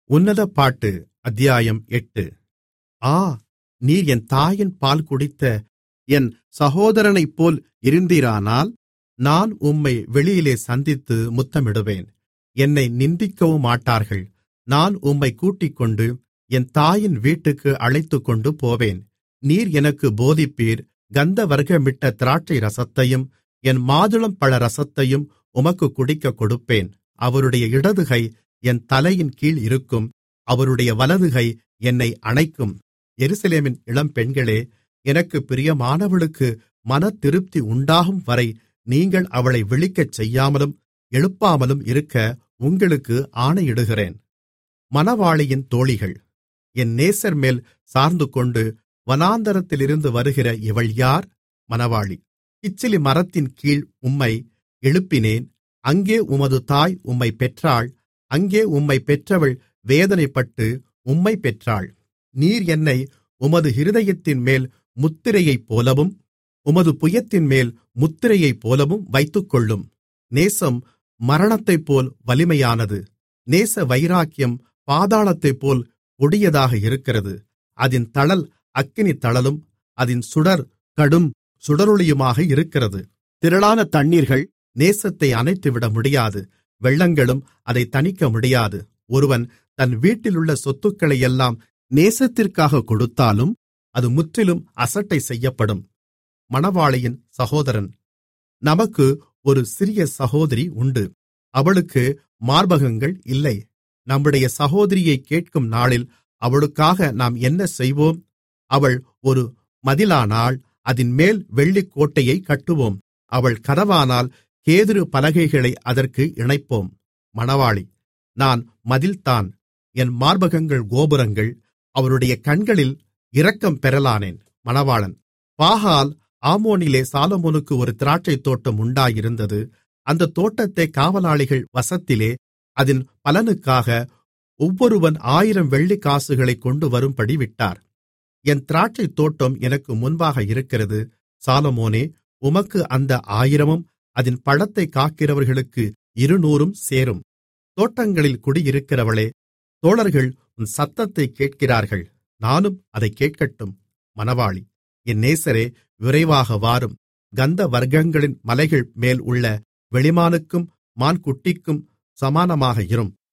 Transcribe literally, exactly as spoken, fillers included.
உன்னத பாட்டு அத்தியாயம் எட்டு. ஆ, நீர் என் தாயின் பால் குடித்த என் சகோதரனைப்போல் இருந்தீரானால், நான் உம்மை வெளியிலே சந்தித்து முத்தமிடுவேன். என்னை நிந்திக்கவுமாட்டார்கள். நான் உம்மைக் கூட்டிக்கொண்டு என் தாயின் வீட்டுக்கு அழைத்துக்கொண்டு போவேன். நீர் எனக்குப் போதிப்பீர். கந்தவர்க்கமிட்ட திராட்சை ரசத்தையும் என் மாதுளம்பழ ரசத்தையும் உமக்குக் குடிக்கக் கொடுப்பேன். அவருடைய இடதுகை என் தலையின் கீழ் இருக்கும், அவருடைய வலதுகை என்னை அணைக்கும். எருசலேமின் இளம்பெண்களே, எனக்குப் பிரியமானவளுக்கு மனதிருப்தி உண்டாகும்வரை நீங்கள் அவளை விழிக்கச் செய்யாமலும் எழுப்பாமலும் இருக்க உங்களுக்கு ஆணையிடுகிறேன். மணவாளியின் தோழிகள். என் நேசர்மேல் சார்ந்துகொண்டு வனாந்தரத்திலிருந்து வருகிற இவள் யார்? மணவாளி. கிச்சிலி மரத்தின் கீழ் உம்மை எழுப்பினேன். அங்கே உமது தாய் உம்மைப் பெற்றாள். அங்கே உம்மைப் பெற்றவள் வேதனைப்பட்டு உம்மைப் பெற்றாள். நீர் என்னை உமது இருதயத்தின்மேல் முத்திரையைப்போலவும் உமது புயத்தின்மேல் முத்திரையைப்போலவும் வைத்துக்கொள்ளும். நேசம் மரணத்தைப்போல் வலிமையானது. நேச வைராக்கியம் பாதாளத்தைப்போல் கொடியதாக இருக்கிறது. அதின் தழல் அக்கினித் தழலும் அதின் சுடர் கடும் சுடரொளியுமாக இருக்கிறது. திரளான தண்ணீர்கள் நேசத்தை அணைத்துவிட முடியாது. வெள்ளங்களும் அதைத் தணிக்க முடியாது. ஒருவன் தன் வீட்டிலுள்ள சொத்துக்களையெல்லாம் நேசத்திற்காகக் கொடுத்தாலும் அது முற்றிலும் அசட்டை செய்யப்படும். மணவாளியின் சகோதரன். நமக்கு ஒரு சிறிய சகோதரி உண்டு. அவளுக்கு மார்பகங்கள் இல்லை. நம்முடைய சகோதரியைக் கேட்கும் நாளில் அவளுக்காக நாம் என்ன செய்வோம்? அவள் ஒரு மதிலானால் அதின்மேல் வெள்ளிக்கோட்டையைக் கட்டுவோம். அவள் கதவானால் கேதுரு பலகைகளை அதற்கு இணைப்போம். மணவாளி. நான் மதில்தான், என் மார்பகங்கள் கோபுரங்கள். அவருடைய கண்களில் இரக்கம் பெறலானேன். மணவாளன். பாகால் ஆமோனிலே சாலொமோனுக்கு ஒரு திராட்சைத் தோட்டம் உண்டாயிருந்தது. அந்தத் தோட்டத்தைக் காவலாளிகள் வசத்திலே அதின் பலனுக்காக ஒவ்வொருவன் ஆயிரம் வெள்ளிக்காசுகளைக் கொண்டு வரும்படி விட்டார். என் திராட்சைத் தோட்டம் எனக்கு முன்பாக இருக்கிறது. சாலொமோனே, உமக்கு அந்த ஆயிரமும் அதின் பழத்தைக் காக்கிறவர்களுக்கு இருநூறும் சேரும். தோட்டங்களில் குடியிருக்கிறவளே, தோழர்கள் உன் சத்தத்தைக் கேட்கிறார்கள். நானும் அதைக் கேட்கட்டும். மணவாளி. என் நேசரே, விரைவாக வாரும். கந்த வர்க்கங்களின் மலைகள் மேல் உள்ள வெளிமானுக்கும் மான்குட்டிக்கும் சமானமாக இரும்.